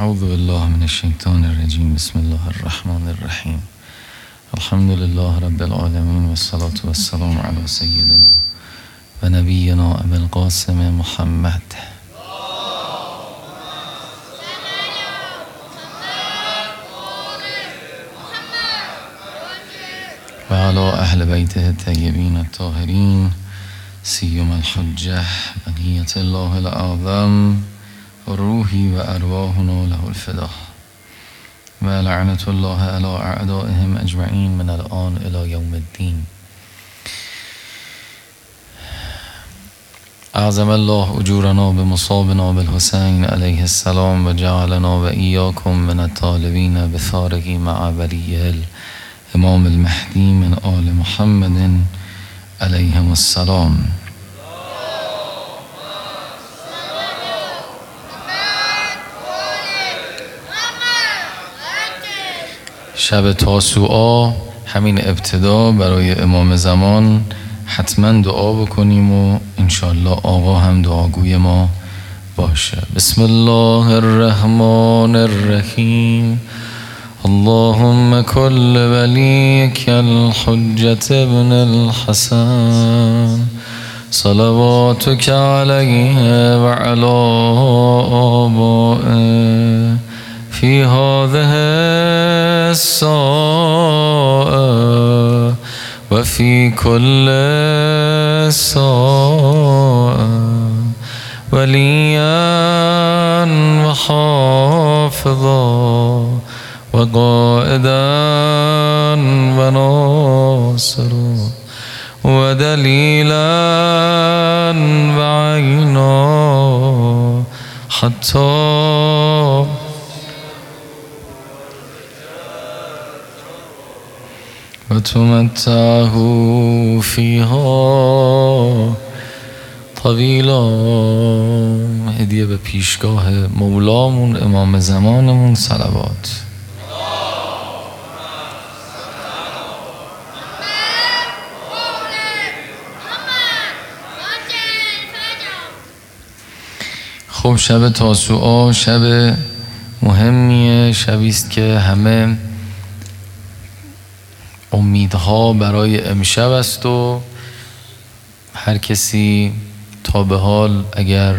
اعوذ بالله من الشیطان الرجیم. بسم الله الرحمن الرحیم. الحمد لله رب العالمین و الصلاة والسلام علی سیدنا و نبینا ابی القاسم محمد و علی اهل بیته الطیبین الطاهرین سیما الحجة بقیة الله الاعظم روحی و ارواحنا له الفدا و لعنت الله علی اعدائهم اجمعین من الان الی یوم الدین. اعظم الله اجورنا بمصابنا بالحسین علیه السلام و جعلنا و ایاکم من الطالبین بثاره مع ولیه الامام المهدی من آل محمد علیهم السلام. شب تاسوعا همین ابتدا برای امام زمان حتما دعا بکنیم و انشالله آقا هم دعاگوی ما باشه. بسم الله الرحمن الرحیم. اللهم كل وليك الحجة ابن الحسن صلواتك عليه وعلى آبائه في هذه الساعة وفي كل ساعة وليا وحافظا وقائدا وناصرا ودليلا وعينا حتى وتمتعه فيها طویلا. هدیه به پیشگاه مولامون امام زمانمون صلوات. خب شب تاسوعا شب مهمیه، شبیست که همه امیدها برای امشب است و هر کسی تا به حال اگر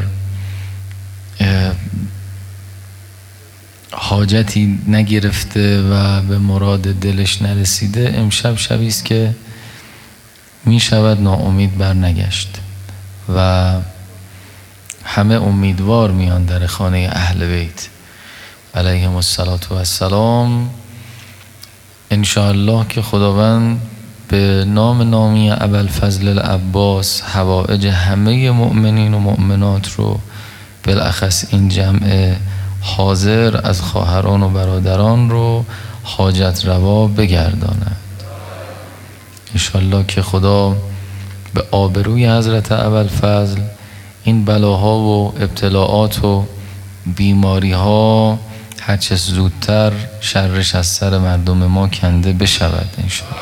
حاجتی نگرفته و به مراد دلش نرسیده، امشب شبیست که می شود ناامید بر نگشت و همه امیدوار میان در خانه اهل بیت علیهم السلام. انشاءالله که خداوند به نام نامی ابوالفضل العباس حوائج همه مؤمنین و مؤمنات رو بالاخص این جمع حاضر از خواهران و برادران رو حاجت روا بگرداند. انشاءالله که خدا به آبروی حضرت ابوالفضل این بلاها و ابتلاعات و بیماری ها هرچه زودتر شرش از سر مردم ما کنده بشود انشاءالله.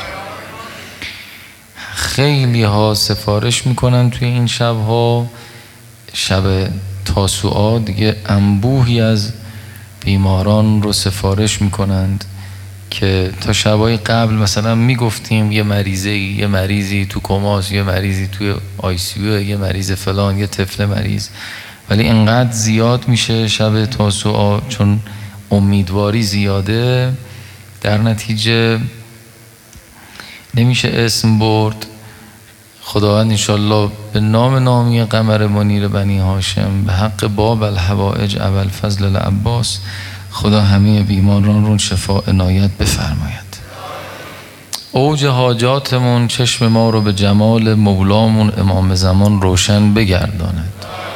خیلی ها سفارش میکنن توی این شبها، شب تاسوعا دیگه انبوهی از بیماران رو سفارش میکنند که تا شبای قبل مثلا میگفتیم یه مریضی تو کماس، یه مریضی توی آیسیو، یه مریض فلان، یه طفل مریض، ولی اینقدر زیاد میشه شب تاسوعا چون امیدواری زیاده، در نتیجه نمیشه اسم برد. خداوند انشالله به نام نامی قمر منیر بنی هاشم به حق باب الحوائج ابوالفضل العباس خدا همه بیماران رو شفا عنایت بفرماید. اوج حاجاتمون چشم ما رو به جمال مولامون امام زمان روشن بگرداند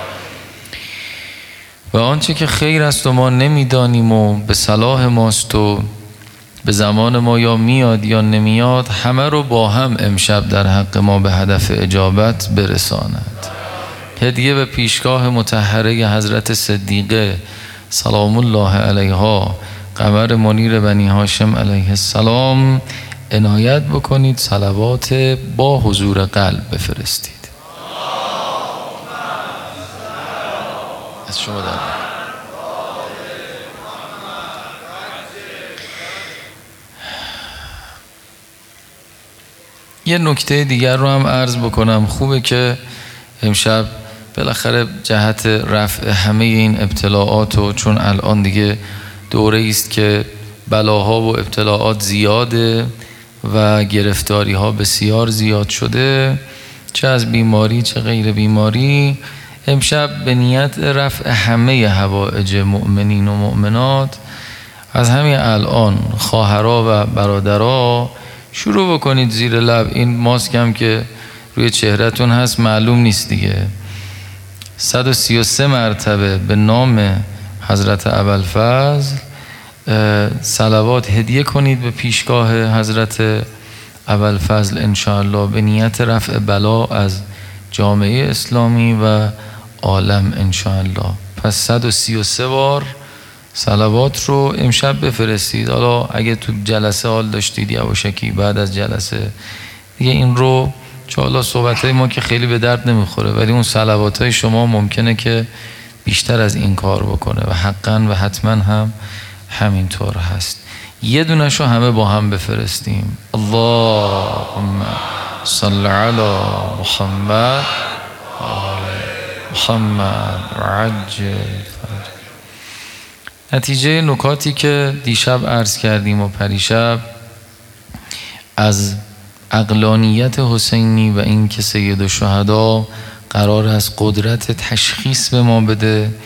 و آنچه که خیر است و ما نمیدانیم و به صلاح ماست و به زمان ما یا میاد یا نمیاد، همه رو با هم امشب در حق ما به هدف اجابت برساند. هدیه به پیشگاه مطهره حضرت صدیقه سلام الله علیها قمر منیر بنی هاشم علیه السلام عنایت بکنید، صلوات با حضور قلب بفرستید. از شما در یه نکته دیگر رو هم عرض بکنم. خوبه که امشب بالاخره جهت رفع همه این ابتلاعات و چون الان دیگه دوره است که بلاها و ابتلاعات زیاده و گرفتاری ها بسیار زیاد شده، چه از بیماری چه غیر بیماری، امشب به نیت رفع همه حوائج مؤمنین و مؤمنات از همین الان خواهرها و برادرها شروع بکنید زیر لب. این ماسک هم که روی چهرهتون هست معلوم نیست دیگه، 133 مرتبه به نام حضرت ابوالفضل صلوات هدیه کنید به پیشگاه حضرت ابوالفضل انشاءالله به نیت رفع بلا از جامعه اسلامی و عالم انشاءالله. پس 133 بار صلوات رو امشب بفرستید. حالا اگه تو جلسه حال داشتید یواشکی بعد از جلسه دیگه این رو، چون حالا صحبتهای ما که خیلی به درد نمیخوره، ولی اون صلواتهای شما ممکنه که بیشتر از این کار بکنه و حقا و حتما هم همینطور هست. یه دونشو همه با هم بفرستیم. اللهم صل علی محمد محمد عجل فرج. نتیجه نکاتی که دیشب عرض کردیم و پریشب از عقلانیت حسینی و این که سید الشهدا قرار است قدرت تشخیص به ما بده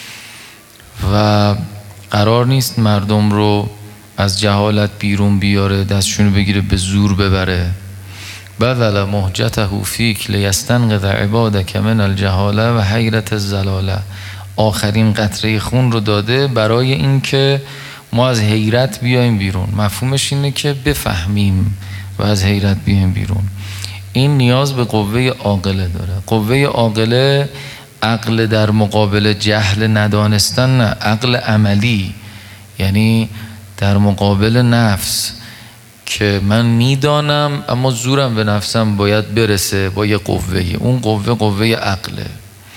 و قرار نیست مردم رو از جهالت بیرون بیاره، دستشون بگیره به زور ببره. بذل مهجته فیک لیستنقذ عبادک من الجهاله و حیرت الزلاله. آخرین قطره خون رو داده برای این که ما از حیرت بیایم بیرون. مفهومش اینه که بفهمیم و از حیرت بیایم بیرون. این نیاز به قوه عاقله داره. قوه عاقله عقل در مقابل جهل ندانستن، نه، عقل عملی، یعنی در مقابل نفس که من میدانم اما زورم به نفسم باید برسه با یه قوه. اون قوه عقله.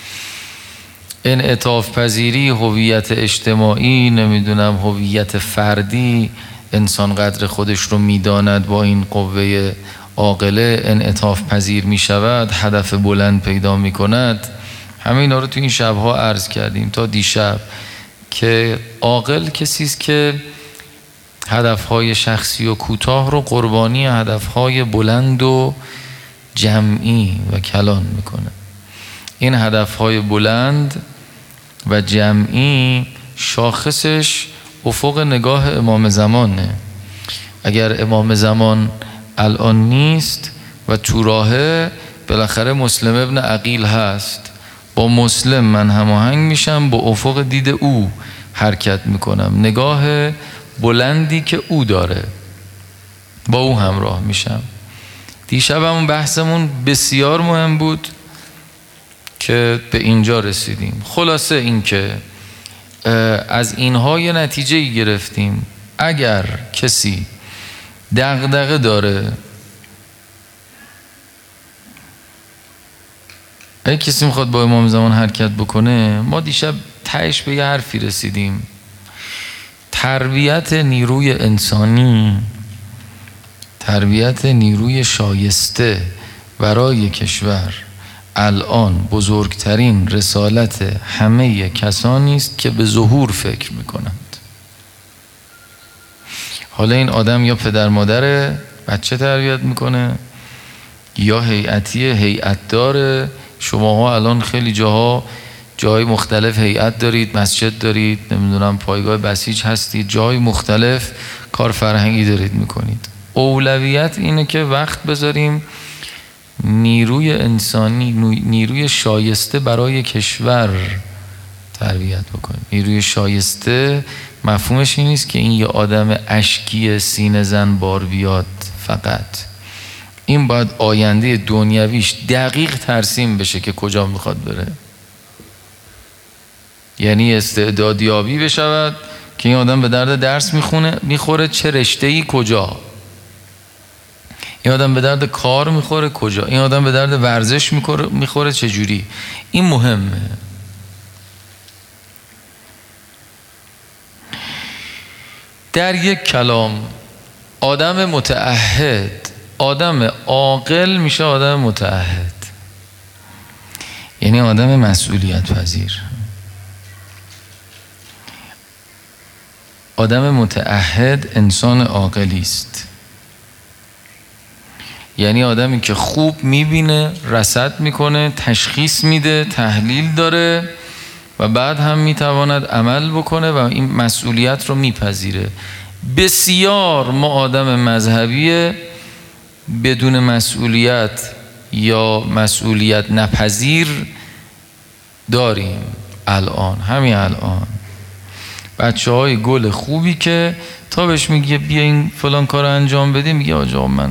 انعطاف پذیری، هویت اجتماعی، نمیدونم هویت فردی، انسان قدر خودش رو میداند، با این قوه عاقله انعطاف پذیر میشود، هدف بلند پیدا میکند. همه اینا رو تو این شبها عرض کردیم تا دیشب که عاقل کسی است که هدفهای شخصی و کوتاه رو قربانی هدفهای بلند و جمعی و کلان میکنه. این هدفهای بلند و جمعی شاخصش افق نگاه امام زمانه. اگر امام زمان الان نیست و تو راهه، بالاخره مسلم ابن عقیل هست، با مسلم من هماهنگ میشم، با افق دید او حرکت میکنم، نگاه بلندی که او داره با او همراه میشم. دیشب همون بحثمون بسیار مهم بود که به اینجا رسیدیم. خلاصه این که از اینها یه نتیجه گرفتیم. اگر کسی دغدغه داره، اگه کسی میخواد با امام زمان حرکت بکنه، ما دیشب تهش به یه حرفی رسیدیم: تربیت نیروی انسانی، تربیت نیروی شایسته برای کشور الان بزرگترین رسالت همه کسانی است که به ظهور فکر میکنند. حالا این آدم یا پدر مادر بچه تربیت میکنه یا هیئتی هیئت داره. شماها الان خیلی جای مختلف هیئت دارید، مسجد دارید، نمیدونم پایگاه بسیج هستید، جای مختلف کار فرهنگی دارید میکنید. اولویت اینه که وقت بذاریم نیروی انسانی، نیروی شایسته برای کشور تربیت بکنیم. نیروی شایسته مفهومش این نیست که این یه آدم اشکی سینه زن بار بیاد فقط. این باید آینده دنیویش دقیق ترسیم بشه که کجا میخواد بره. یعنی استعدادیابی بشود که این آدم به درد درس میخوره چه رشته‌ای کجا، این آدم به درد کار میخوره کجا، این آدم به درد ورزش میخوره چه جوری. این مهمه. در یک کلام، آدم متعهد آدم عاقل میشه آدم متعهد، یعنی آدم مسئولیت پذیر. آدم متعهد انسان عاقلی است، یعنی آدمی که خوب میبینه، رصد میکنه، تشخیص میده، تحلیل داره و بعد هم میتواند عمل بکنه و این مسئولیت رو میپذیره. بسیار ما آدم مذهبی بدون مسئولیت یا مسئولیت نپذیر داریم. همین الان بچه های گل خوبی که تا بهش میگه بیا این فلان کار انجام بده، میگه آجا من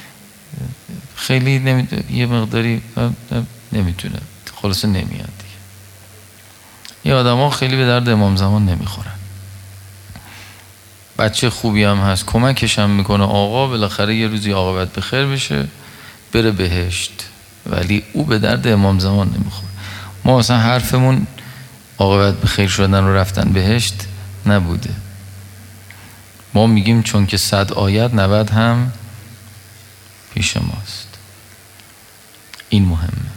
خیلی یه مقداری نمیتونه، خلاصه نمیاد دیگه. یه آدم ها خیلی به درد امام زمان نمیخورن. بچه خوبی هم هست، کمکش هم میکنه، آقا بالاخره یه روزی عاقبت به خیر بشه بره بهشت، ولی او به درد امام زمان نمیخوره. ما اصلا حرفمون عاقبت به خیر شدن و رفتن بهشت نبوده. ما میگیم چون که 100 آیت 90 هم پیش ماست. این مهمه.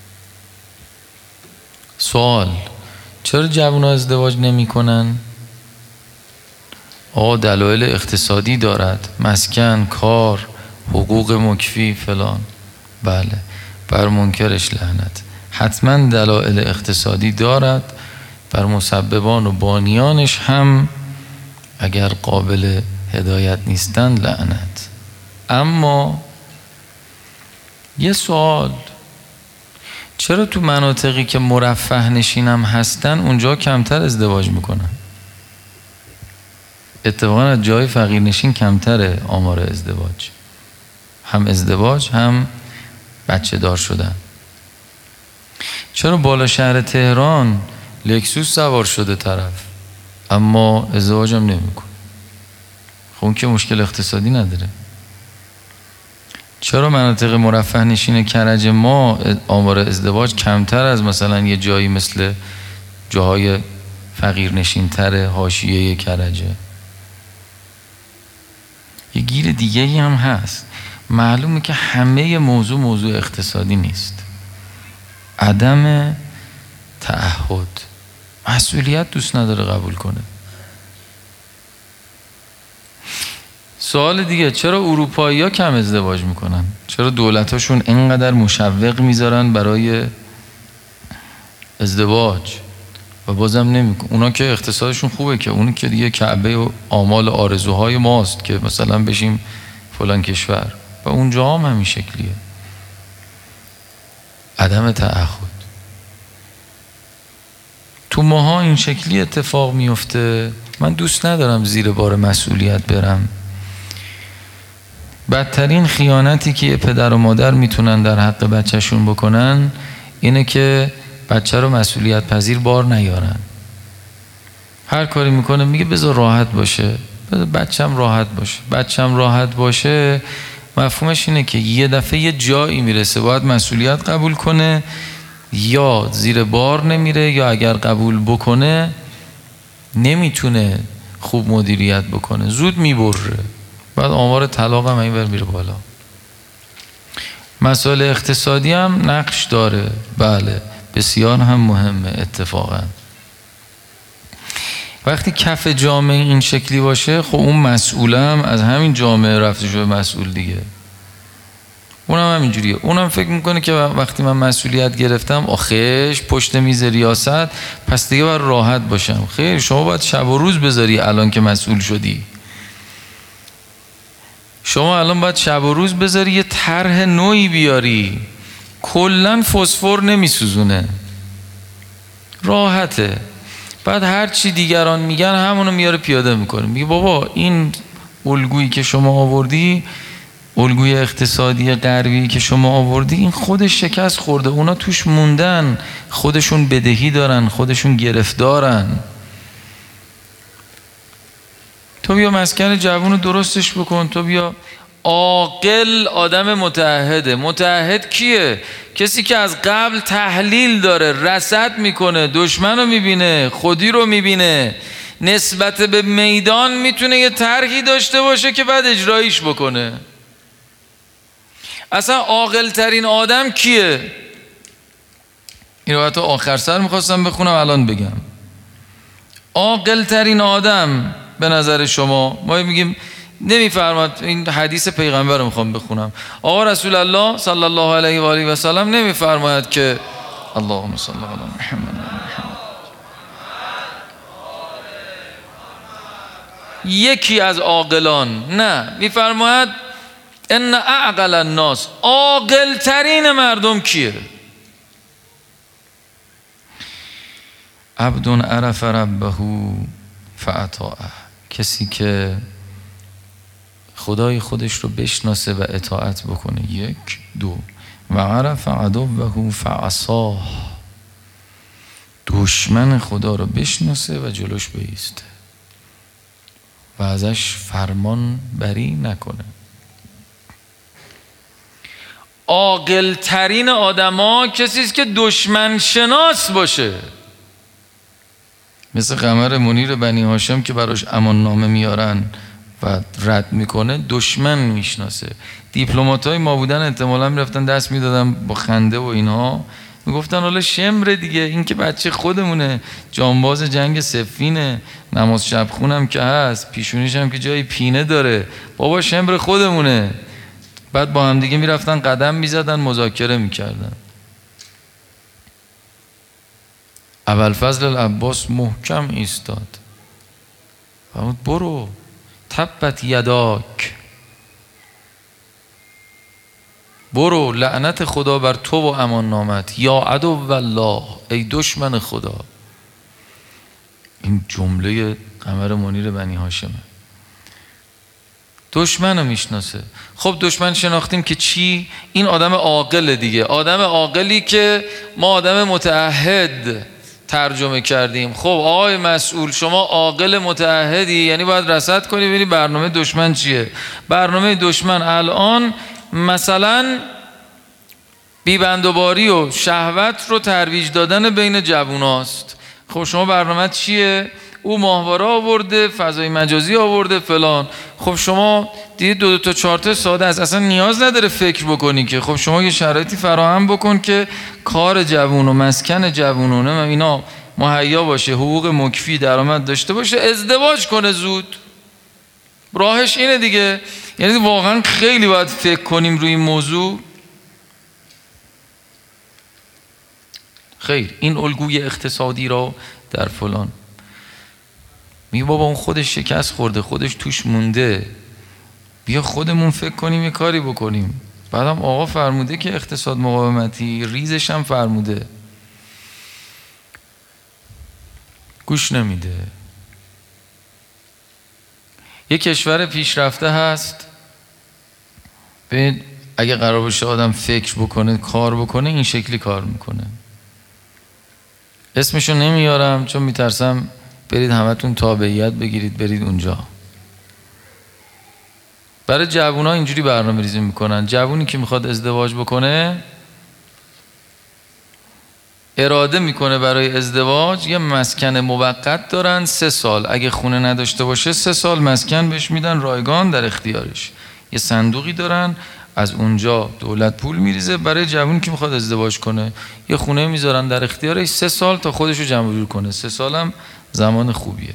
سوال: چرا جوان‌ها ازدواج نمی‌کنن؟ دلایل اقتصادی دارد، مسکن، کار، حقوق مکفی فلان. بله، بر منکرش لعنت. حتما دلایل اقتصادی دارد، بر مسببان و بانیانش هم اگر قابل هدایت نیستند لعنت. اما یه سوال: چرا تو مناطقی که مرفه نشینم هستن اونجا کمتر ازدواج میکنن؟ اتفاقا از جای فقیر نشین کمتره آمار ازدواج، هم ازدواج هم بچه دار شدن. چرا بالا شهر تهران لکسوس سوار شده طرف اما ازدواج هم نمیکنه؟ خب اون که مشکل اقتصادی نداره. چرا مناطق مرفه نشین کرج ما آمار ازدواج کمتر از مثلا یه جایی مثل جاهای فقیر نشین تر حاشیه کرجه؟ یه گیر دیگه‌ای هم هست. معلومه که همه موضوع اقتصادی نیست. عدم تعهد، مسئولیت دوست نداره قبول کنه. سوال دیگه: چرا اروپایی‌ها کم ازدواج میکنن؟ چرا دولتاشون اینقدر مشوق میذارن برای ازدواج و بازم نمیکنن؟ اونا که اقتصادشون خوبه، که اون که دیگه کعبه و آمال آرزوهای ماست که مثلا بشیم فلان کشور، و اونجا هم همین شکلیه. عدم تعهد. تو ماها این شکلی اتفاق میفته. من دوست ندارم زیر بار مسئولیت برم. بدترین خیانتی که پدر و مادر میتونن در حق بچهشون بکنن اینه که بچه رو مسئولیت پذیر بار نیارن. هر کاری میکنه میگه بذار راحت باشه، بذار بچم راحت باشه. مفهومش اینه که یه دفعه یه جایی میرسه باید مسئولیت قبول کنه، یا زیر بار نمیره، یا اگر قبول بکنه نمیتونه خوب مدیریت بکنه، زود میبره. بعد آمار طلاق هم اینور میره بالا. مسائل اقتصادی هم نقش داره، بله، بسیار هم مهمه. اتفاقا وقتی کف جامعه این شکلی باشه، خب اون مسئولم از همین جامعه رفته شده مسئول دیگه. اونم همینجوریه. اونم فکر میکنه که وقتی من مسئولیت گرفتم آخیش پشت میز ریاست، پس دیگه باید راحت باشم. خیر، شما باید شب و روز بذاری. الان که مسئول شدی، شما الان باید شب و روز بذاری، یه طرح نوعی بیاری. کلن فسفر نمیسوزونه، راحته. بعد هر چی دیگران میگن همونو میاره پیاده میکنه. میگه بابا این الگویی که شما آوردی، الگوی اقتصادی غربی که شما آوردی، این خودش شکست خورده، اونا توش موندن، خودشون بدهی دارن، خودشون گرفتارن. تو بیا مسکن جوون رو درستش بکن. تو بیا. عاقل آدم متعهده. متعهد کیه؟ کسی که از قبل تحلیل داره، رصد میکنه، دشمن رو میبینه، خودی رو میبینه، نسبت به میدان میتونه یه طرحی داشته باشه که بعد اجرایش بکنه. اصلا عاقل ترین آدم کیه؟ این رو حتی آخر سر میخواستم بخونم الان بگم. عاقل ترین آدم به نظر شما، ما میگیم نمیفرماد، این حدیث پیغمبر رو میخوام بخونم، آقا رسول الله صلی الله علیه و آله و سلم نمیفرماید که اللهم صل علی محمد یکی از عاقلان، نه، میفرماید ان اعقل الناس، عاقل ترین مردم کیه؟ عبد عرف ربه فاطاعه، کسی که خدای خودش رو بشناسه و اطاعت بکنه. 1 2 و عرف عدوه فعصاه، دشمن خدا رو بشناسه و جلوش بایسته و ازش فرمان بری نکنه. عاقل ترین آدما کسی است که دشمن شناس باشه، مثل قمر منیر بنی هاشم که براش امان نامه میارن و رد میکنه، دشمن میشناسه. دیپلماتای ما بودن احتمالاً میرفتن دست میدادن با خنده و اینها، میگفتن حالا شمر دیگه، این که بچه خودمونه، جانباز جنگ صفینه، نماز شب خونم که هست، پیشونیش هم که جای پینه داره، بابا شمر خودمونه. بعد با هم دیگه میرفتن قدم میزدن، مذاکره میکردن. ابوالفضل العباس محکم ایستاد، فرمود برو، تبت یداک، برو، لعنت خدا بر تو و امان نامت، یا عدو والله، ای دشمن خدا. این جمله قمر منیر بنی هاشمه. دشمن رو میشناسه. خب دشمن شناختیم که چی؟ این آدم عاقل دیگه، آدم عاقلی که ما آدم متعهد ترجمه کردیم. خب آقای مسئول، شما عاقل متعهدی، یعنی باید رصد کنی ببینی برنامه دشمن چیه. برنامه دشمن الان مثلا بیبندوباری و شهوت رو ترویج دادن بین جووناست. خب شما برنامه چیه؟ او ماهواره آورده، فضای مجازی آورده، فلان. خب شما دیگه 2 تا 4 تا ساده است، اصلا نیاز نداره فکر بکنی که. خب شما یه شرایطی فراهم بکن که کار جوون و مسکن جوونونه اینا مهیا باشه، حقوق مکفی، درآمد داشته باشه، ازدواج کنه زود. راهش اینه دیگه. یعنی واقعا خیلی باید فکر کنیم روی این موضوع. خیر، این الگوی اقتصادی را در فلان میگه بابا اون خودش شکست خورده، خودش توش مونده، بیا خودمون فکر کنیم یه کاری بکنیم. بعدم آقا فرموده که اقتصاد مقاومتی، ریزش هم فرموده، گوش نمیده. یه کشور پیشرفته هست، ببین اگه قرار باشه آدم فکر بکنه، کار بکنه، این شکلی کار میکنه. اسمشو نمیارم چون میترسم برید همتون تابعیت بگیرید برید اونجا. برای جوونا اینجوری برنامه ریزی میکنن. جوونی که میخواد ازدواج بکنه اراده میکنه برای ازدواج، یه مسکن موقت دارن 3 سال، اگه خونه نداشته باشه 3 سال مسکن بهش میدن رایگان در اختیارش. یه صندوقی دارن، از اونجا دولت پول میریزه برای جوونی که میخواد ازدواج کنه، یه خونه میذارن در اختیارش 3 سال تا خودشو جمع جور کنه. 3 سالم زمان خوبیه.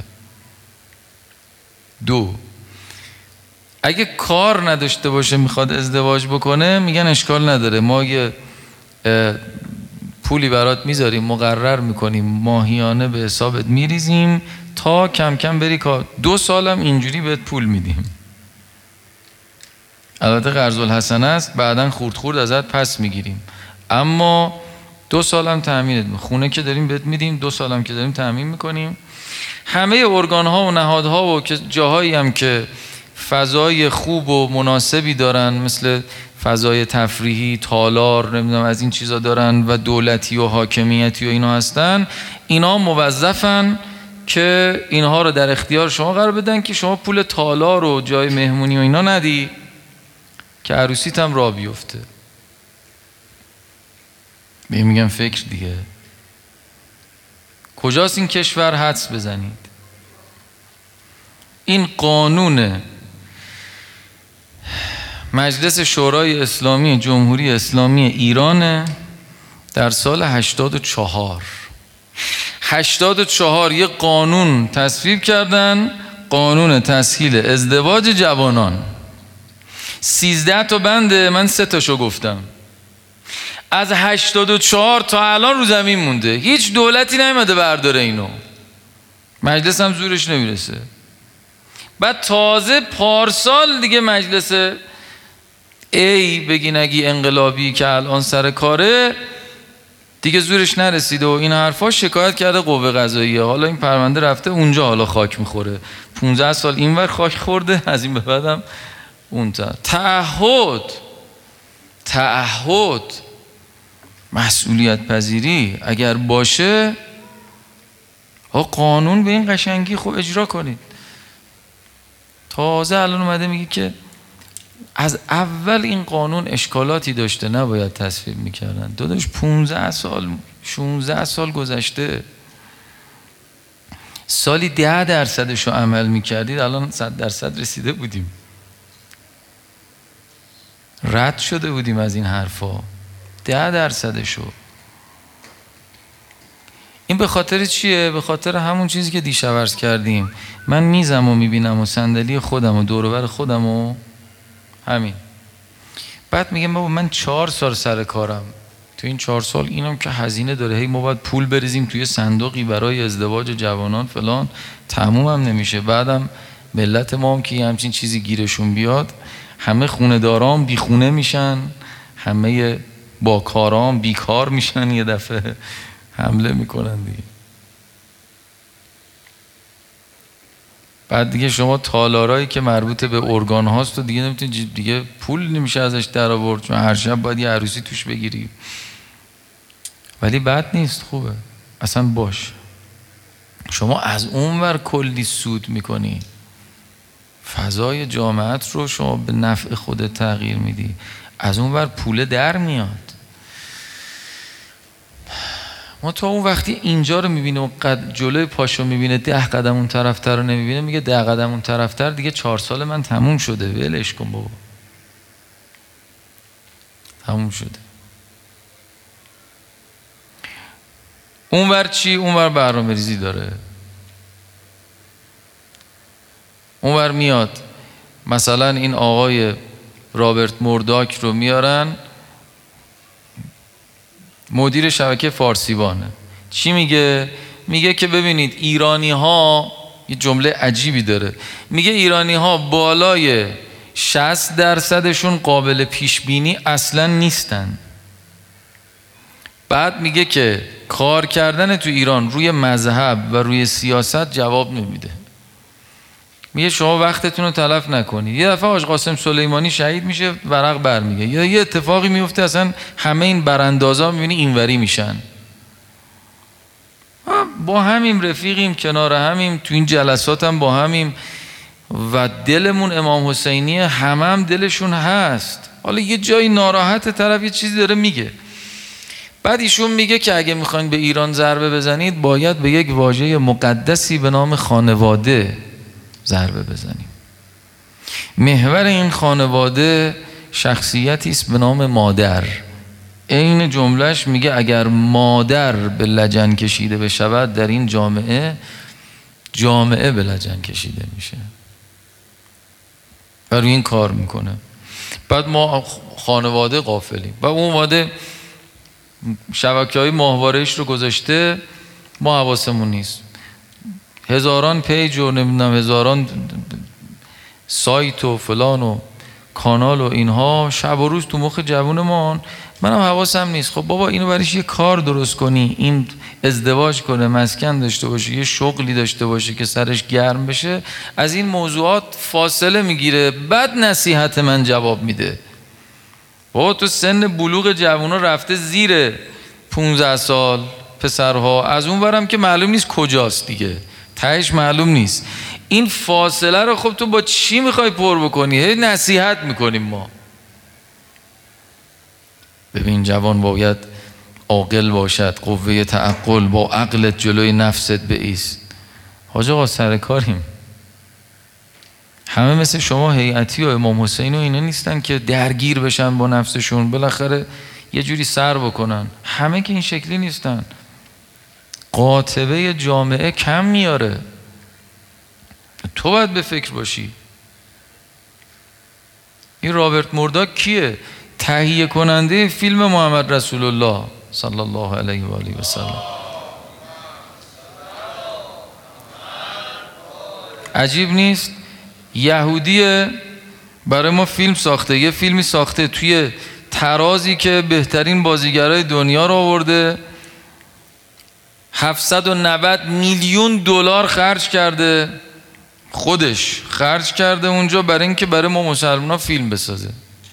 2 اگه کار نداشته باشه میخواد ازدواج بکنه، میگن اشکال نداره، ما یه پولی برات میذاریم، مقرر میکنیم، ماهیانه به حسابت میریزیم تا کم کم بری کار. 2 سالم اینجوری بهت پول میدیم. البته قرض الحسنه است، بعدن خورد خورد ازت پس میگیریم، اما 2 سالم تأمینت میکنیم. خونه که داریم بهت میدیم، 2 سالم که داریم تأمین میکنیم. همه ارگان ها و نهادها و جاهایی هم که فضای خوب و مناسبی دارن، مثل فضای تفریحی، تالار، نمیدونم از این چیزا دارن و دولتی و حاکمیتی و اینا هستن، اینا موظفن که اینها رو در اختیار شما قرار بدن که شما پول تالار و جای مهمونی و اینا ندی که عروسیت هم راه بیفته. میگم فکر دیگه. کجاست این کشور؟ حدس بزنید. این قانون مجلس شورای اسلامی جمهوری اسلامی ایران در سال 84 یه قانون تصویب کردن، قانون تسهیل ازدواج جوانان. 13 تا بنده، من 3 تاشو گفتم. از 84 تا الان رو زمین مونده، هیچ دولتی نیومده برداره اینو، مجلس هم زورش نمیرسه. بعد تازه پارسال دیگه مجلس بگی نگی انقلابی که الان سر کاره دیگه زورش نرسیده و این حرفا، شکایت کرده قوه قضاییه. حالا این پرونده رفته اونجا، حالا خاک میخوره. 15 سال اینور خاک خورده، از این به بعدم اون تعهد مسئولیت پذیری اگر باشه، قانون به این قشنگی خب اجرا کنید. تازه الان اومده میگه که از اول این قانون اشکالاتی داشته، نباید تصویب میکردن. داداش 15 سال 16 سال گذشته، سالی 10% عمل میکردید، الان 100% رسیده بودیم، رد شده بودیم از این حرفا. 10%. این به خاطر چیه؟ به خاطر همون چیزی که دیشب عرض کردیم. من میزم و میبینم و صندلی خودم و دور و بر خودم و همین. بعد میگم بابا من 4 سال سر کارم، تو این 4 سال اینم که هزینه داره، هی ما باید پول بریزیم توی صندوقی برای ازدواج جوانان فلان، تموم هم نمیشه. بعدم ملت ما هم که همچین چیزی گیرشون بیاد، همه خونه دارام بی خونه میشن، همه با کارام بیکار میشن، یه دفعه حمله میکنن دیگه. بعد دیگه شما تالارایی که مربوط به ارگان هاست و دیگه نمیتونید، دیگه پول نمیشه ازش در آورد، چون هر شب باید یه عروسی توش بگیری. ولی بد نیست، خوبه اصلا. باش شما از اونور کلی سود میکنی، فضای جامعت رو شما به نفع خودت تغییر میدی، از اونور پول در میاد. ما تا اون وقتی اینجا رو میبینه و جلوی پاشو میبینه، 10 قدم اون طرفتر رو نمیبینه، میگه 10 قدم اون طرفتر دیگه 4 سال من تموم شده، ولش کن بابا، تموم شده. اونور چی؟ اونور برنامه ریزی داره. اونور میاد مثلا این آقای رابرت مورداک رو میارن، مدیر شبکه فارسیوانه. چی میگه؟ میگه که ببینید ایرانی ها، یه جمله عجیبی داره، میگه ایرانی ها بالای 60% قابل پیش بینی اصلا نیستن. بعد میگه که کار کردن تو ایران روی مذهب و روی سیاست جواب نمیده. میگه شما وقتتون رو تلف نکنید. یه دفعه حاج قاسم سلیمانی شهید میشه، ورق برمیگه، یا یه اتفاقی میفته اصلا همه این براندازا میبینی اینوری میشن. با همیم رفیقیم، کنار همیم، تو این جلسات هم با همیم و دلمون امام حسینی، هم دلشون هست. حالا یه جایی ناراحت، طرف یه چیزی داره میگه. بعد ایشون میگه که اگه میخواین به ایران ضربه بزنید باید به یک واژه مقدسی به نام خانواده ضربه بزنیم. محور این خانواده شخصیتی است به نام مادر. این جملهش میگه اگر مادر به لجن کشیده بشود در این جامعه به لجن کشیده میشه. و روی این کار میکنه. بعد ما خانواده غافلیم و اون واده شبکه‌های ماهواره‌اش رو گذاشته، ما حواسمون نیست. هزاران پیج و نمیدونم هزاران سایت و فلان و کانال و اینها شب و روز تو مخ جوونمان، منم حواسم نیست. خب بابا اینو برایش یه کار درست کنی، این ازدواج کنه، مسکن داشته باشه، یه شغلی داشته باشه که سرش گرم بشه، از این موضوعات فاصله میگیره، بعد نصیحت من جواب میده. بابا تو سن بلوغ جوونا رفته زیر 15 سال پسرها، از اون ورم که معلوم نیست کجاست دیگه، تهش معلوم نیست. این فاصله رو خب تو با چی میخوای پر بکنی؟ هی نصیحت میکنیم ما. ببین جوان باید عاقل باشد، قوه تعقل، با عقلت جلوی نفست بایست. حاج آقا سر کاریم، همه مثل شما هیئتی و امام حسین و اینا نیستن که درگیر بشن با نفسشون، بالاخره یه جوری سر بکنن. همه که این شکلی نیستن. قاطبه جامعه کم میاره. تو باید به فکر باشی. این رابرت مورداک کیه؟ تهیه کننده فیلم محمد رسول الله صلی الله علیه و آله و سلم. عجیب نیست؟ یهودیه، برای ما فیلم ساخته. یه فیلمی ساخته توی ترازی که بهترین بازیگرای دنیا رو آورده، 790 میلیون دلار خرج کرده، خودش خرج کرده اونجا برای اینکه برای ما مسلمان‌ها فیلم بسازه.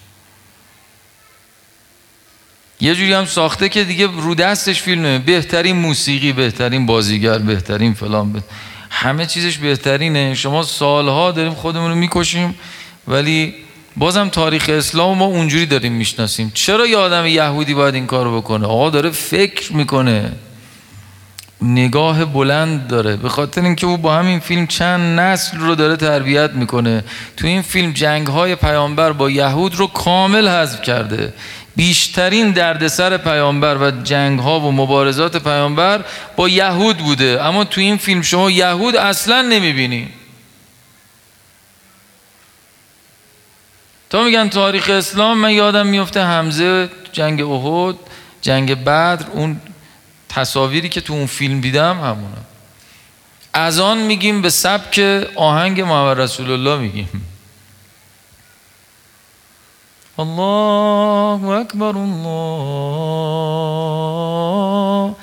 یه جوری هم ساخته که دیگه رو دستش فیلمه، بهترین موسیقی، بهترین بازیگر، بهترین فلان، همه چیزش بهترینه. شما سالها داریم خودمون رو میکشیم، ولی بازم تاریخ اسلام ما اونجوری داریم میشناسیم. چرا یه آدم یهودی باید این کارو بکنه؟ آقا داره فکر میکنه، نگاه بلند داره، به خاطر اینکه او با همین فیلم چند نسل رو داره تربیت میکنه. تو این فیلم جنگ‌های پیامبر با یهود رو کامل حذف کرده. بیشترین دردسر پیامبر و جنگ‌ها و مبارزات پیامبر با یهود بوده، اما تو این فیلم شما یهود اصلا نمیبینی. تا میگن تاریخ اسلام، من یادم میفته حمزه، جنگ احد، جنگ بدر، اون تصاویری که تو اون فیلم دیدم همونه. از آن میگیم به سبک آهنگ محمد رسول الله میگیم الله اکبر الله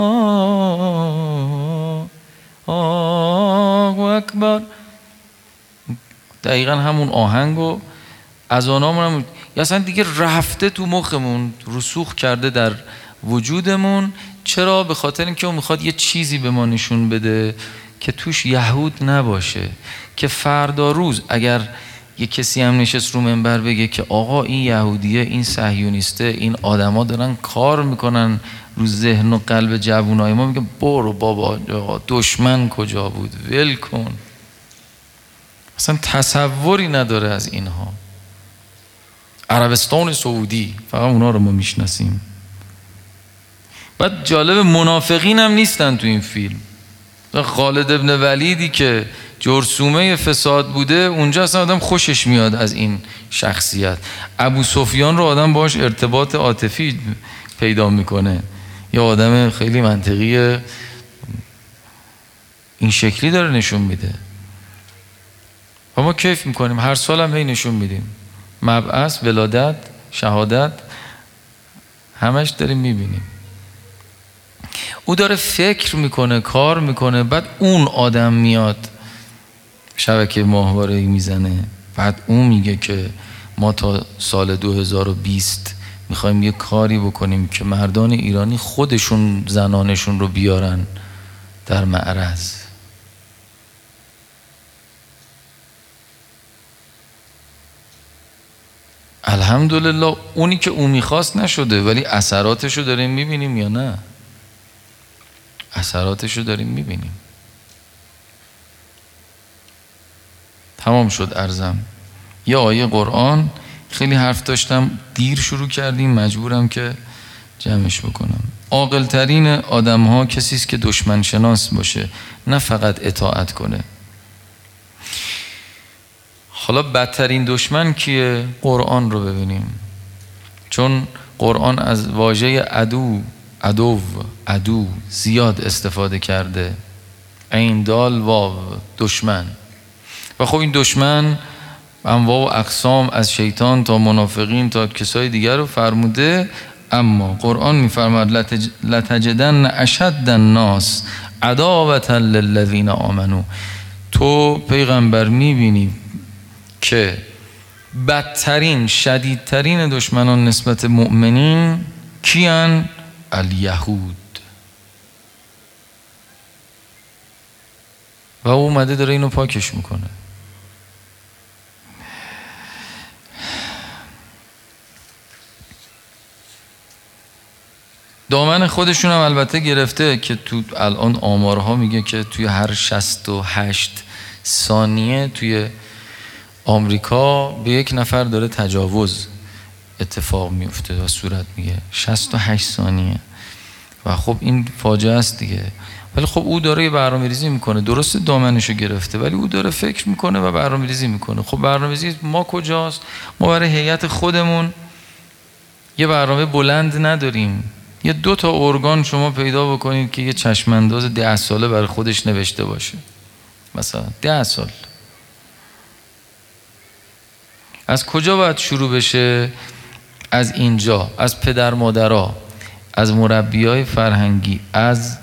اکبر. دقیقا همون آهنگو از آنامون هم اصلا دیگه رفته تو مخمون، رسوخ کرده در وجودمون. چرا؟ به خاطر اینکه اون میخواد یه چیزی به ما نشون بده که توش یهود نباشه، که فردا روز اگر یه کسی هم نشست رو منبر بگه که آقا این یهودیه، این صهیونیسته، این آدما دارن کار میکنن رو ذهن و قلب جوانای ما، میگه برو بابا، دشمن کجا بود، ول کن. اصلا تصوری نداره از اینها. عربستان سعودی، فقط اونا رو ما میشناسیم. بعد جالب، منافقین هم نیستن تو این فیلم. خالد ابن ولیدی که جرثومه فساد بوده، اونجا اصلا آدم خوشش میاد از این شخصیت. ابو سفیان رو آدم باش ارتباط عاطفی پیدا میکنه، یا آدم خیلی منطقی، این شکلی داره نشون میده. و ما کیف میکنیم، هر سال هم هی نشون میدیم، مبعث، ولادت، شهادت، همش داریم میبینیم. او داره فکر میکنه، کار میکنه، بعد اون آدم میاد شبکه ماهواره میزنه، بعد اون میگه که ما تا سال 2020 میخوایم یه کاری بکنیم که مردان ایرانی خودشون زنانشون رو بیارن در معرض. الحمدلله اونی که اون میخواست نشده، ولی اثراتشو داریم میبینیم یا نه؟ اثراتشو داریم میبینیم. تمام شد عرضم. یه آیه قرآن، خیلی حرف داشتم، دیر شروع کردیم، مجبورم که جمعش بکنم. عاقل ترین آدم ها کسی است که دشمن شناس باشه، نه فقط اطاعت کنه. حالا بدترین دشمن کیه؟ قرآن رو ببینیم، چون قرآن از واژه عدو زیاد استفاده کرده. عین دال واو، دشمن. و خب این دشمن انواع و اقسام، از شیطان تا منافقین تا کسای دیگر رو فرموده. اما قرآن میفرماد لتجدن اشد الناس عداوة للذین آمنوا. تو پیغمبر میبینی که بدترین، شدیدترین دشمنان نسبت مؤمنین کیان؟ الیهود. و او اومده داره اینو پاکش میکنه. دامن خودشون هم البته گرفته که تو الان آمارها میگه که توی هر 68 ثانیه توی آمریکا به یک نفر داره تجاوز اتفاق میفته و صورت میگه 68 ثانیه و خب این فاجعه است دیگه. ولی خب او داره یه برنامه‌ریزی میکنه، درسته دامنشو گرفته ولی او داره فکر میکنه و برنامه‌ریزی میکنه. خب برنامه‌ریزی ما کجاست؟ ما برای هیئت خودمون یه برنامه بلند نداریم. یه 2 تا ارگان شما پیدا بکنید که یه چشم انداز 10 ساله برای خودش نوشته باشه، مثلا 10 سال. از کجا باید شروع بشه؟ از اینجا، از پدر مادرها، از مربیای فرهنگی، از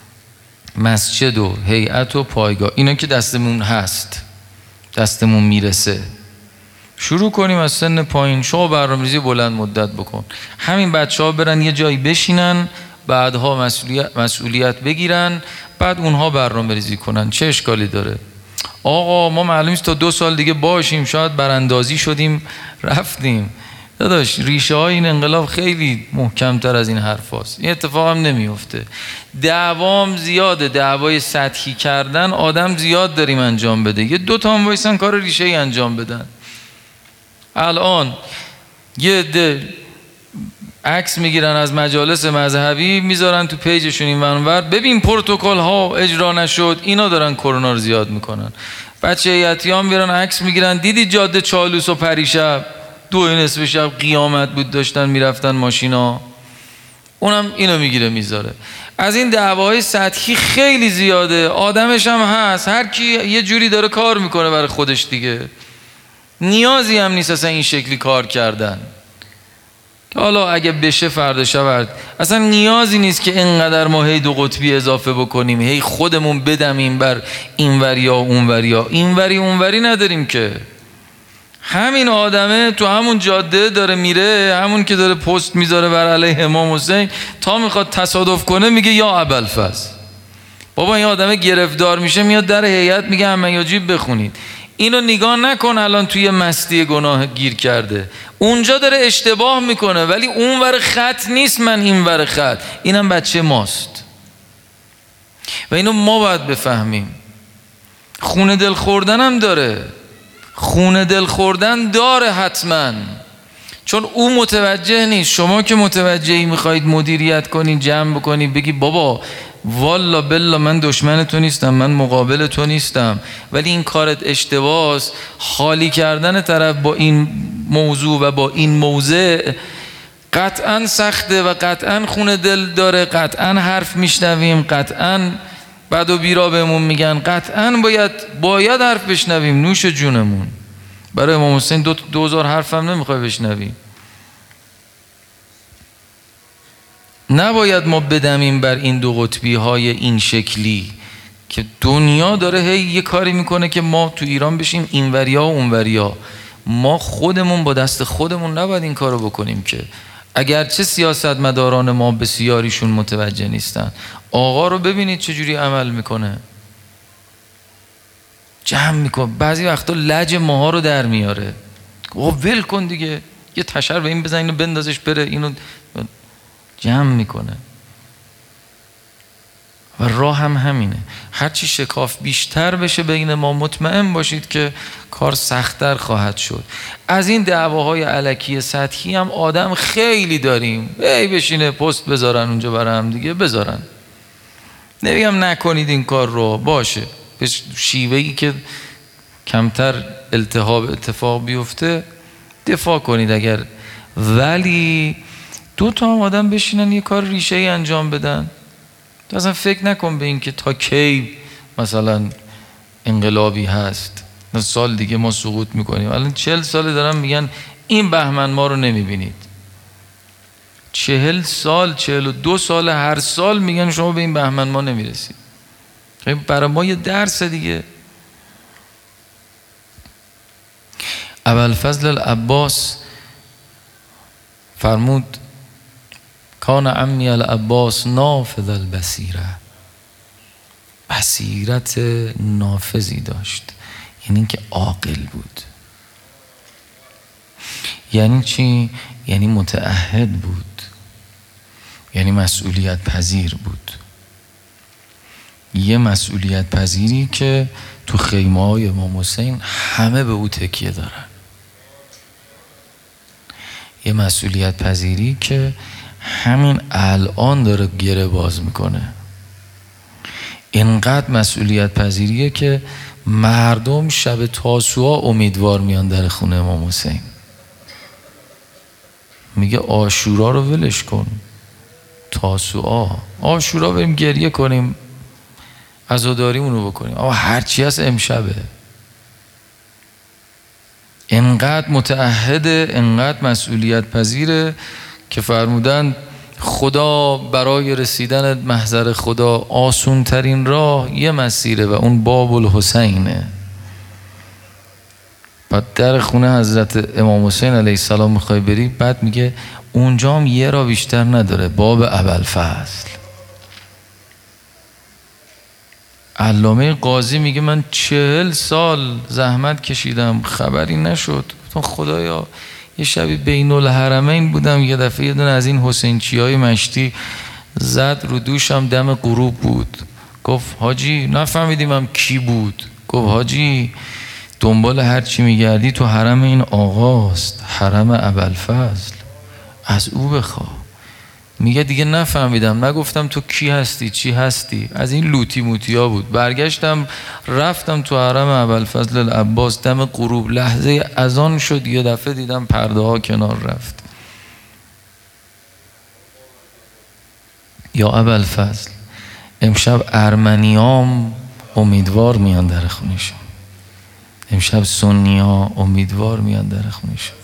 مسجد و هیئت و پایگاه، اینا که دستمون هست، دستمون میرسه. شروع کنیم از سن پایین. شما برنامه‌ریزی بلند مدت بکن، همین بچه‌ها برن یه جایی بشینن، بعدها مسئولیت بگیرن، بعد اونها برنامه‌ریزی کنن. چه اشکالی داره؟ آقا ما معلوم است تا 2 سال دیگه باشیم، شاید براندازی شدیم رفتیم. داداش ریشه های این انقلاب خیلی محکم‌تر از این حرف هست. این اتفاق هم نمیفته. دعوام زیاده، دعوای سطحی کردن آدم زیاد داریم انجام بده. یه 2 تا هم وایسن کار ریشه ای انجام بدن. الان یه ده عکس میگیرن از مجالس مذهبی میذارن تو پیجشون این ور، ببین پروتکل ها اجرا نشد، اینا دارن کرونا رو زیاد میکنن. بچه هیئتیان میرن عکس میگیرن، دیدی جاده چالوس و پریشب 2:30 شب قیامت بود داشتن میرفتن ماشینا، اونم اینو میگیره میذاره. از این دعواهای سطحی خیلی زیاده، آدمش هم هست، هر کی یه جوری داره کار میکنه برای خودش دیگه. نیازی هم نیست اصلا این شکلی کار کردن. حالا اگه بشه فردا شب اصلا نیازی نیست که اینقدر ما هی 2 قطبی اضافه بکنیم، هی خودمون بدمیم بر اینوری یا اونوری یا اینوری اونوری نداریم که. همین آدمه تو همون جاده داره میره، همون که داره پست میذاره بر علیه امام حسین، تا میخواد تصادف کنه میگه یا ابوالفضل. بابا این آدمه گرفتار میشه میاد در هیئت میگه امیاجیب بخونید. اینو نگاه نکن الان توی مستی گناه گیر کرده، اونجا داره اشتباه میکنه ولی اون ور خط نیست، من این ور خط. اینم بچه ماست و اینو ما باید بفهمیم. خونه دل خوردن هم داره، خونه دل خوردن داره حتما، چون او متوجه نیست. شما که متوجهی میخواید مدیریت کنی، جمع بکنی، بگی بابا والا بالله من دشمن تو نیستم، من مقابل تو نیستم، ولی این کارت اشتباهه. خالی کردن طرف با این موضوع و با این موضع قطعا سخته و قطعا خونه دل داره، قطعا حرف میشنویم، قطعا بد و بیرا بهمون میگن، قطعا باید حرف بشنویم. نوش جونمون، برای امام حسین 2000 حرف هم نمیخوای بشنویم. نباید ما بدمیم بر این 2 قطبی های این شکلی که دنیا داره هی یه کاری میکنه که ما تو ایران بشیم اینوریا و اونوریا. ما خودمون با دست خودمون نباید این کارو بکنیم که اگرچه سیاستمداران ما بسیاریشون متوجه نیستن. آقا رو ببینید چجوری عمل میکنه، جمع میکنه، بعضی وقتا لج ماها رو در میاره. ول کن دیگه، یه تشر به این بزن، اینو بندازش بره، اینو جمع میکنه. و راه هم همینه، هرچی شکاف بیشتر بشه بین ما، مطمئن باشید که کار سخت‌تر خواهد شد. از این دعواهای الکی سطحی هم آدم خیلی داریم، بشینه پست بذارن اونجا برای هم دیگه بذارن. نمیگم نکنید این کار رو، باشه به شیوهی که کمتر التهاب اتفاق بیفته دفاع کنید اگر، ولی 2 تا هم آدم بشینن یه کار ریشه‌ای انجام بدن. تو اصلا فکر نکن به این که تا کی مثلا انقلابی هست، سال دیگه ما سقوط میکنیم. الان 40 ساله دارن میگن این بهمن ما رو نمیبینید. 40 سال 42 سال هر سال میگن شما به این بهمن ما نمیرسید. برای ما یه درس دیگه. ابوالفضل العباس فرمود کان عمی العباس نافذ البصیره، بصیرت نافذی داشت. یعنی اینکه عاقل بود. یعنی چی؟ یعنی متعهد بود، یعنی مسئولیت پذیر بود. یه مسئولیت پذیری که تو خیمه های امام حسین همه به او تکیه دارن. یه مسئولیت پذیری که همین الان داره گره باز میکنه. اینقدر مسئولیت پذیریه که مردم شب تاسوعا امیدوار میان در خونه امام حسین. میگه عاشورا رو ولش کن، تاسوعا عاشورا بریم گریه کنیم، عزاداریمون رو بکنیم، اما هرچی هست امشبه. انقدر متعهده، انقدر مسئولیت پذیره که فرمودن خدا برای رسیدن محضر خدا آسون ترین راه یه مسیره و اون باب الحسینه. بعد در خونه حضرت امام حسین علیه السلام میخوای بری، بعد میگه اونجا هم یه را بیشتر نداره، باب ابوالفضل. علامه قاضی میگه من 40 سال زحمت کشیدم خبری نشد. گفتم خدایا یه شبی بین الحرمین بودم، یه دفعه یه دونه از این حسینچیای مشتی زد رو دوشم، دم غروب بود. گفت حاجی نفهمیدیم هم کی بود. گفت حاجی دنبال هر چی میگردی تو حرم این آقاست، حرم ابوالفضل، از او بخوا. میگه دیگه نفهمیدم، نگفتم تو کی هستی چی هستی، از این لوتی موتیا بود. برگشتم رفتم تو حرم ابوالفضل العباس، دم غروب لحظه اذان شد، یه دفعه دیدم پرده ها کنار رفت. یا ابوالفضل امشب ارمنیام امیدوار میان در خونشون، امشب سنیا امیدوار میان در خونشون.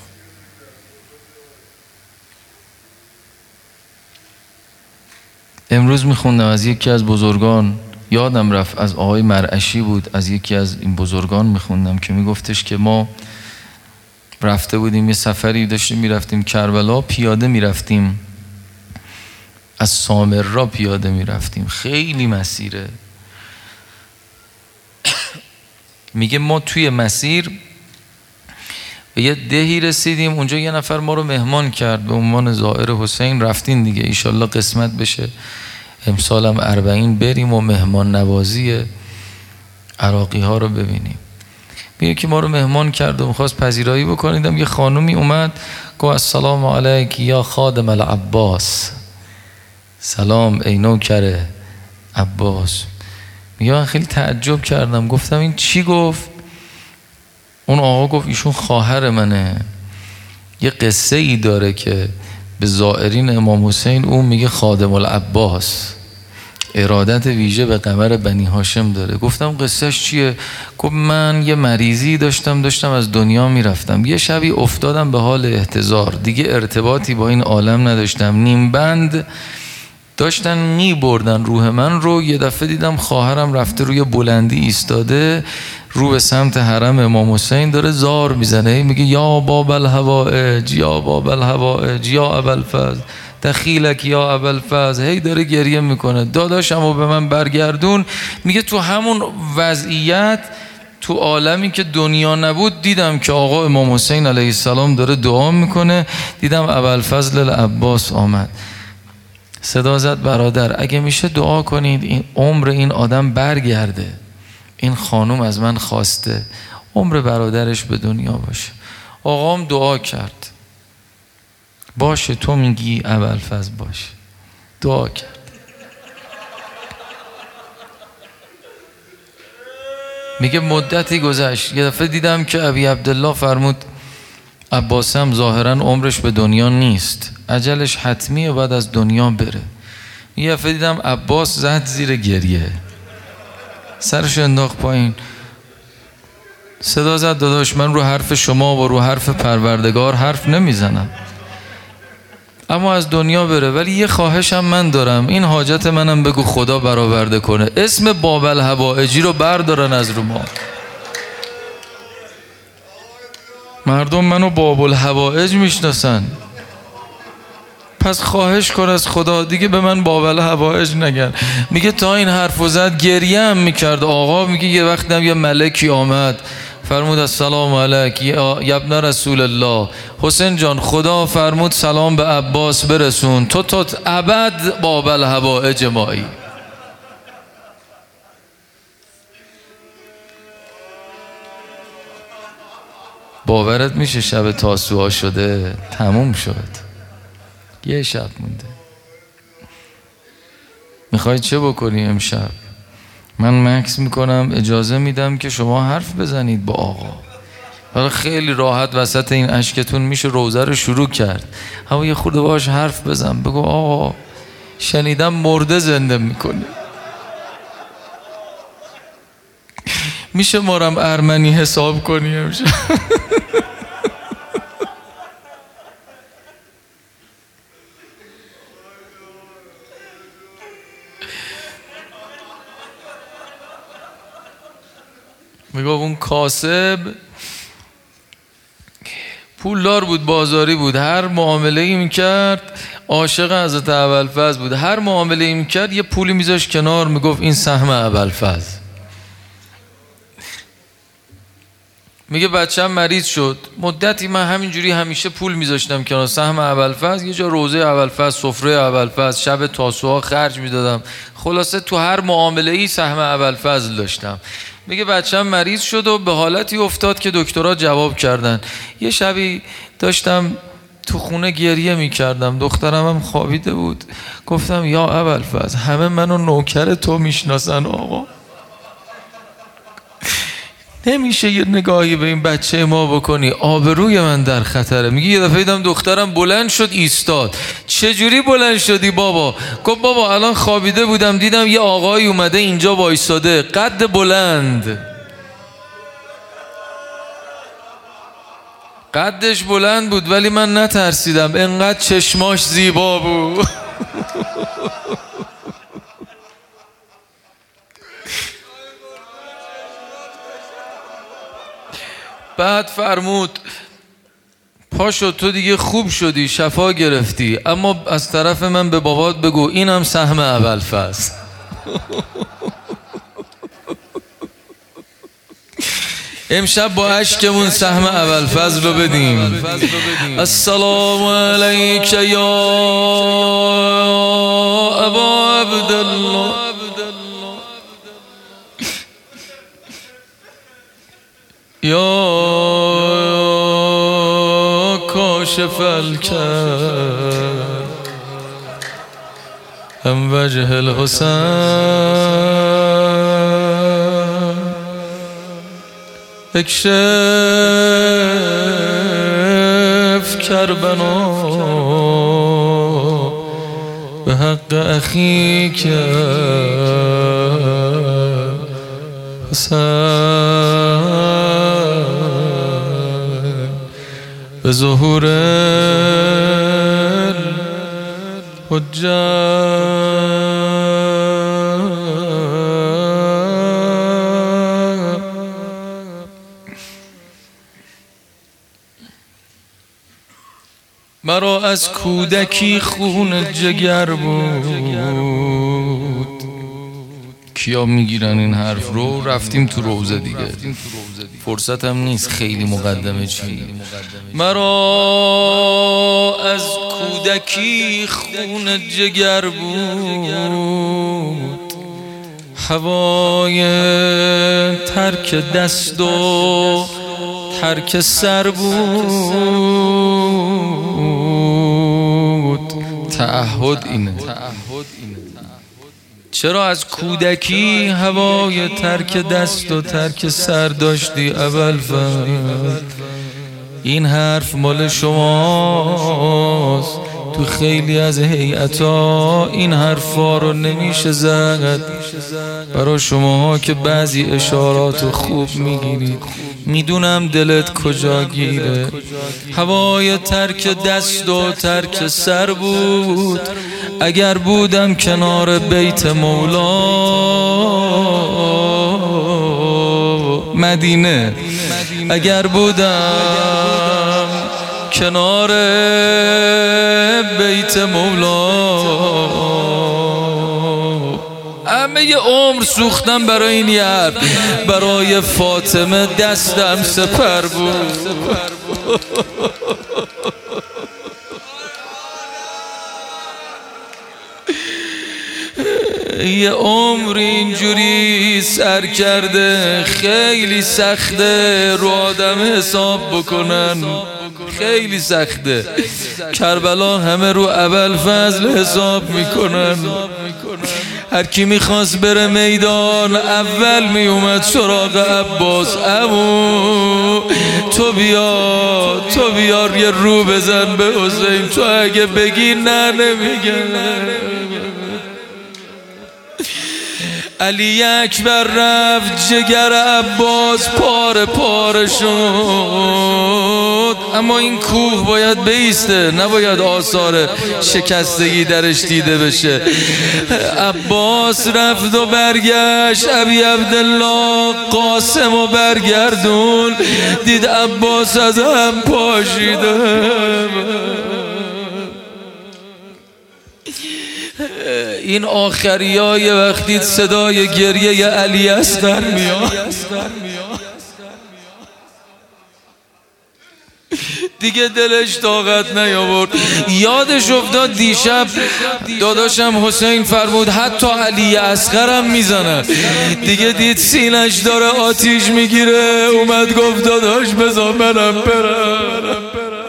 امروز میخوندم از یکی از بزرگان، یادم رفت از آقای مرعشی بود، از یکی از این بزرگان میخوندم که میگفتش که ما رفته بودیم یه سفری داشتیم میرفتیم کربلا، پیاده میرفتیم، از سامرا پیاده میرفتیم، خیلی مسیره. میگه ما توی مسیر به یه دهی رسیدیم، اونجا یه نفر ما رو مهمان کرد به عنوان زائر حسین. رفتین دیگه، ایشالله قسمت بشه امسالم 40 بریم و مهمان نوازی عراقی ها رو ببینیم. میگه که ما رو مهمان کرد و میخواست پذیرایی بکنیدم. یه خانومی اومد گفت السلام علیک یا خادم العباس، سلام ای نوکر عباس. میگه من خیلی تعجب کردم، گفتم این چی گفت؟ اون آقا گفت ایشون خواهر منه، یه قصه ای داره که به زائرین امام حسین اون میگه خادم العباس، ارادت ویژه به قمر بنی هاشم داره. گفتم قصهش چیه؟ گفت من یه مریضی داشتم از دنیا میرفتم، یه شبی افتادم به حال احتضار، دیگه ارتباطی با این عالم نداشتم، نیم بند داشتن میبردن روح من رو. یه دفعه دیدم خواهرم رفته روی بلندی ایستاده، رو به سمت حرم امام حسین داره زار میزنه، میگه یا باب الهوائج یا باب الهوائج یا ابوالفضل دخیلک یا ابوالفضل. هی داره گریه میکنه، داداشمو به من برگردون. میگه تو همون وضعیت تو عالمی که دنیا نبود دیدم که آقا امام حسین علیه السلام داره دعا میکنه، دیدم ابوالفضل العباس آمد، صدا زد برادر اگه میشه دعا کنید این عمر این آدم برگرده، این خانم از من خواسته عمر برادرش به دنیا باشه. آقام دعا کرد، باشه تو میگی ابوالفضل باشه، دعا کرد. میگه مدتی گذشت، یه دفعه دیدم که ابی عبدالله فرمود عباس هم ظاهرا عمرش به دنیا نیست، اجلش حتمیه بعد از دنیا بره. یه دفعه دیدم عباس زد زیر گریه، سرش انداخت پایین، صدا زد داداش من رو حرف شما و رو حرف پروردگار حرف نمیزنم، اما از دنیا بره، ولی یه خواهشم من دارم، این حاجت منم بگو خدا برآورده کنه، اسم باب الهوائجی رو بردارن از رو ما. مردم منو باب الهوائج میشناسن، پس خواهش کن از خدا دیگه به من باب الهوائج نگن. میگه تا این حرفو زد گریه هم میکرد آقا. میگه یه وقت یه ملکی آمد فرمود السلام علیک یا ابن رسول الله، حسین جان خدا فرمود سلام به عباس برسون، تو ابد باب الهوائج مایی. باورت میشه شب تاسوعا شده، تموم شد، یه شب مونده. میخوای چه بکنی امشب؟ من مکس میکنم، اجازه میدم که شما حرف بزنید با آقا. حالا خیلی راحت وسط این اشکتون میشه روزه رو شروع کرد. اما یه خورده باهاش حرف بزن، بگو آقا شنیدم مرده زنده میکنی، میشه ما رو هم ارمنی حساب کنی امشب؟ میگه اون کاسب پولدار بود، بازاری بود، هر معامله ای میکرد عاشق حضرت ابوالفضل بود، هر معامله ای میکرد یه پولی میذاشت کنار، میگفت این سهم ابوالفضل. میگه بچه‌م مریض شد، مدتی من همینجوری همیشه پول میذاشتم کنار، سهم ابوالفضل، یه جا روزه ابوالفضل، سفره ابوالفضل، شب تاسوعا خرج میدادم، خلاصه تو هر معامله ای سهم ابوالفضل داشتم. میگه بچه‌م مریض شد و به حالتی افتاد که دکترها جواب کردن. یه شبی داشتم تو خونه گریه میکردم، دخترم هم خوابیده بود، گفتم یا ابوالفضل همه منو نوکر تو میشناسن آقا، نمیشه یه نگاهی به این بچه ما بکنی؟ آبروی من در خطره. میگه یه دفعه دیدم دخترم بلند شد ایستاد. چجوری بلند شدی بابا؟ گفت بابا الان خوابیده بودم دیدم یه آقایی اومده اینجا وایساده، قد بلند، قدش بلند بود ولی من نترسیدم، انقدر چشماش زیبا بود. بعد فرمود پاشو تو دیگه خوب شدی، شفا گرفتی، اما از طرف من به بابات بگو اینم سهم ابوالفضل. امشب با اشکمون سهم ابوالفضل رو بدیم. السلام علیک یا ابا عبدالله، یا کاشف الکرب هم وجه الحسین اکشف کربنا به حق اخیک حسین به ظهور مرا از کودکی خون جگر بود. کیا میگیرن این حرف رو؟ رفتیم تو روزه دیگه، فرصت هم نیست خیلی مقدمه چی. مرا از کودکی خون جگر بود، هوای ترک دست و ترک سر بود. تعهد اینه. چرا از کودکی هوای ترک دست و ترک سر داشتی ابوالفضل؟ این حرف مال شماست. تو خیلی از هیئت‌ها این حرفا رو نمیشه زد. برای شماها که بعضی اشارات خوب میگیرید، میدونم دلت کجا گیره. هوای ترک دست و ترک سر بود. اگر بودم کنار بیت مولا مدینه، اگر بودم کنار بیت مولا، همه ی عمر سوختم برای این یار، برای فاطمه دستم سپر بود. یه عمر اینجوری سر کرده، خیلی سخته رو آدم حساب بکنن، خیلی سخته. کربلا همه رو ابوالفضل حساب میکنن. هر کی میخواست بره میدان اول میومد سراغ عباس. عمو تو بیا یه رو بزن به حسین، تو اگه بگی نه نمیگن. علی اکبر رفت، جگر عباس پاره پاره شد، اما این کوه باید بیسته، نباید آثار شکستگی درش دیده بشه. عباس رفت و برگشت، ابی عبدالله قاسم و برگردون، دید عباس از هم پاشیده. این آخریای وقتی صدای گریه علی اصغر میاد، دیگه دلش طاقت نیاورد. یادش افتاد دیشب داداشم حسین فرمود حتی علی اصغرم میزنن. دیگه دید سینش داره آتیش میگیره، اومد گفت داداش بذار منم برم.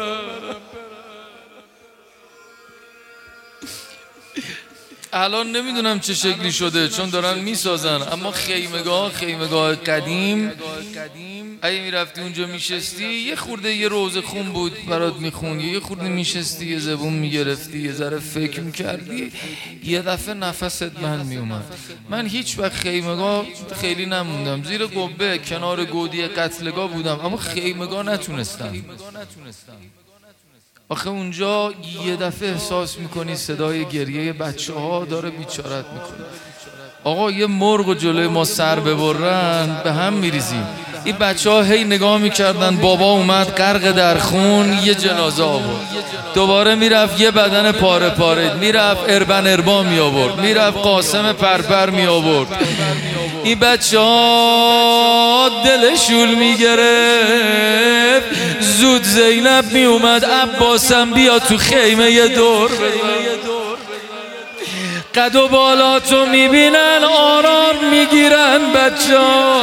الان نمیدونم چه شکلی شده چون دارن میسازن، اما خیمگاه قدیم اگه میرفتی اونجا میشستی یه خورده یه روزه خون بود برات میخوندی، یه خورده میشستی یه زبون میگرفتی، یه ذره فکر میکردی، یه دفعه نفست بند میومد. من هیچ وقت خیمگاه خیلی نموندم، زیر قبه کنار گودی قتلگاه بودم، اما خیمگاه نتونستم. آخه اونجا یه دفعه احساس میکنی صدای گریه بچه ها داره بیچارت میکنه. آقا یه مرغ و جلوی ما سر ببرن به هم میریزیم. این بچه ها هی نگاه میکردن، بابا اومد غرق در خون، یه جنازه آورد، دوباره میرفت یه بدن پاره پاره، میرفت اربا می آورد، میرفت قاسم پرپر می آورد. این بچه ها دلشون میگرفت. زود زینب می اومد، عباسم بیا تو خیمه یه دور قد و بالاتو میبینن آرام میگیرن بچه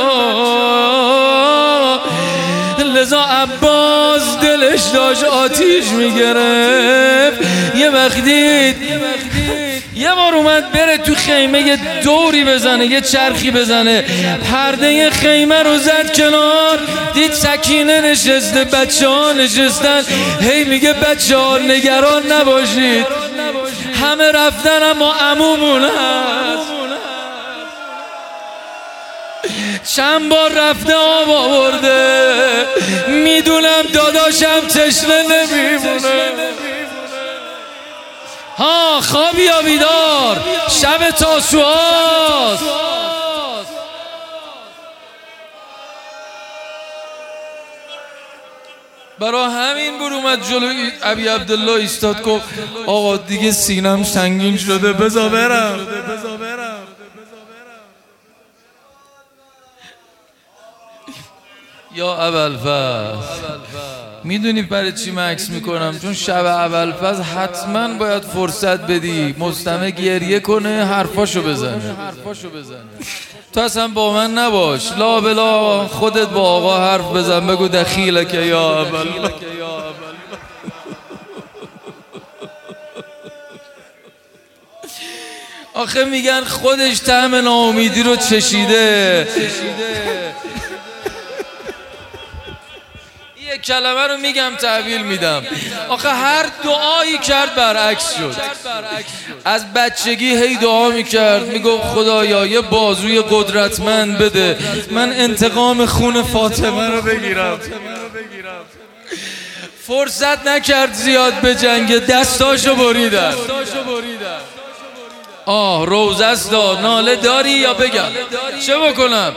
ها. لذا عباس دلش داشت آتیش میگرفت. یه وقت دید یه بار اومد بره تو خیمه یه دوری بزنه، یه چرخی بزنه، پرده خیمه رو زد کنار، دید سکینه نشسته، بچه ها نشستن. هی میگه بچه ها نگران نباشید، همه رفتن اما عمومون هست. چند بار رفته آب آورده، میدونم داداشم تشنه نمیمونه. ها خوابی یا بیدار، شب تاسوعاست. برای همین بر اومد جلوی ابی عبدالله ایستاد، گفت آقا دیگه سینم سنگین شده، بذار برم. یا ابوالفضل میدونی برای چی من عکس میکنم؟ چون شب ابوالفضل حتما باید فرصت بدی مستمع گریه کنه، حرفاشو بزنه. تو اصلا با من نباش، لا بلا خودت با آقا حرف بزن، بگو دخیلک یا ابوالفضل. آخه میگن خودش طعم ناامیدی رو چشیده. یک کلمه رو میگم تحویل میدم. آخه هر دعایی کرد برعکس شد. از بچگی هی دعا میکرد، میگفت خدایا یه بازوی قدرتمند بده، من انتقام خون فاطمه رو بگیرم. فرصت نکرد زیاد به جنگ، دستاشو بریدن. روزه است، ناله داری یا بگم چه بکنم؟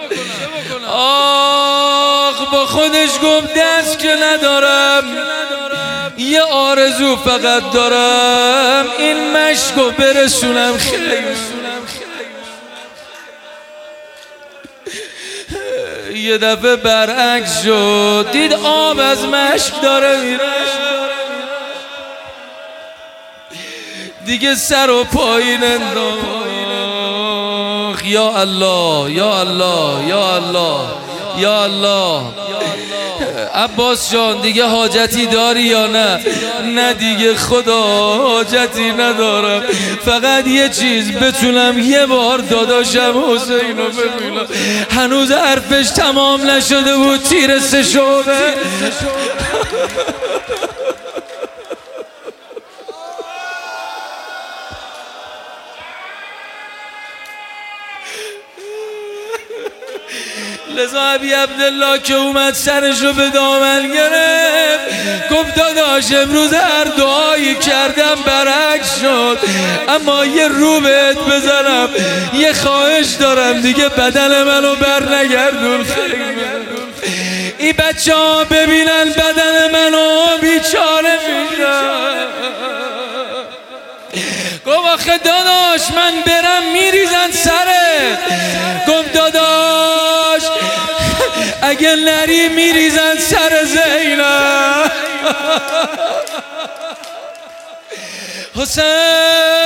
با خودش گفت دست که ندارم، یه آرزو فقط دارم، این مشکو برسونم خیلی. یه دفعه برعکس شد، دید آب از مشک داره میره، دیگه سر و پایین انداخت. آخ یا الله یا الله یا الله یا الله. عباس جان دیگه حاجتی داری یا نه؟ نه دیگه خدا حاجتی ندارم، فقط یه چیز بتونم یه بار داداشم حسین رو ببینم. هنوز حرفش تمام نشده بود تیر سه شعبه لذا ابی عبدالله که اومد سرشو به دامن گرفت گفت داداش امروز هر دعایی کردم برعکس شد، اما یه رو بهت بزنم، یه خواهش دارم دیگه بدن منو بر نگردون. این بچه ها ببینن بدن منو بیچاره میشن. گفت آخه داداش من برم میریزن سرت. گفت داداش اگه نری میریزن سر زینب. حسین